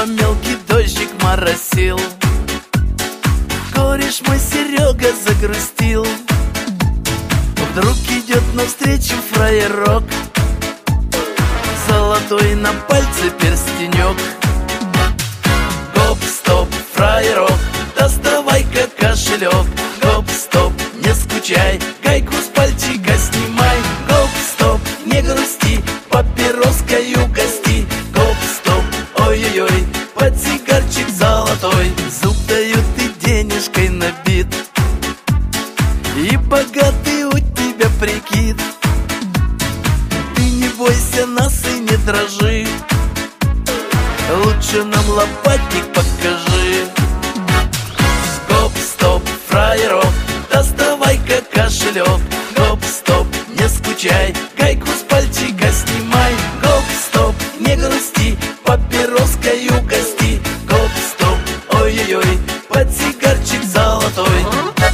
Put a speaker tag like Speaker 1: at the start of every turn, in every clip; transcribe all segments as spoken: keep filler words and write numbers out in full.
Speaker 1: небо мелкий дождик моросил. Кореш мой Серега загрустил. Вдруг идет навстречу фраерок, золотой на пальце перстенек. Гоп-стоп, фраерок, доставай-ка кошелек. Гоп-стоп, не скучай, гайку с пальчика снимай. Гоп-стоп, не грусти, папироской угости. Гоп-стоп, ой-ой-ой, подсигарчик золотой. Зуб дают и денежкой набит, и богатый у тебя прикид. Ты не бойся нас и не дрожи, лучше нам лопатник покажи. Гоп-стоп, фраерок, доставай-ка кошелек. Гоп-стоп, не скучай, гайку с пальчика снимай. Гоп-стоп, не грусти, папироской угости. Гоп-стоп, ой-ой-ой, подсигарчик золотой.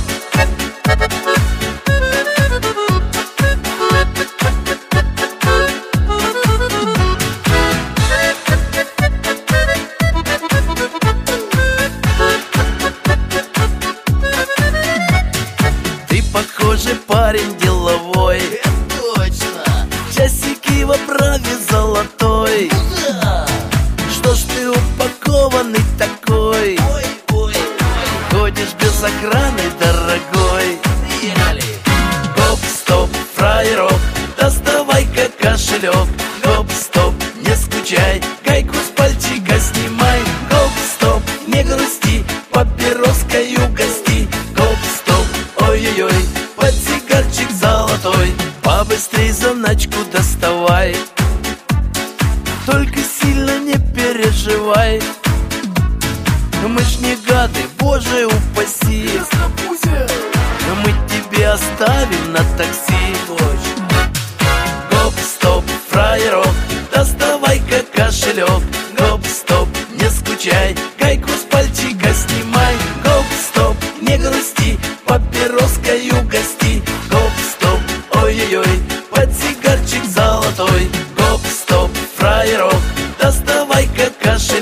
Speaker 1: Похоже, парень деловой.
Speaker 2: Точно.
Speaker 1: Часики в оправе золотой.
Speaker 2: Да.
Speaker 1: Что ж ты упакованный такой?
Speaker 2: Ой, ой, ой.
Speaker 1: Ходишь без охраны, дорогой.
Speaker 2: Приехали.
Speaker 1: Гоп-стоп, фраерок, доставай-ка кошелек. Гоп-стоп, не скучай, гайку с пальчика снимай. Гоп-стоп, не грусти, папироской угости. Гоп-стоп, ой-ой-ой, подсигарчик золотой. Побыстрей заначку доставай, только сильно не переживай. Мы ж не гады, боже упаси, мы тебе оставим на такси. Гоп-стоп, фраерок, доставай-ка кошелек. Гоп-стоп, не скучай, гайку с пальчика снимай. Гоп-стоп, не грусти, папироской угости. Гоп-стоп, ой-ой-ой, подсигарчик золотой. Гоп-стоп, фраерок, доставай-ка кошелек.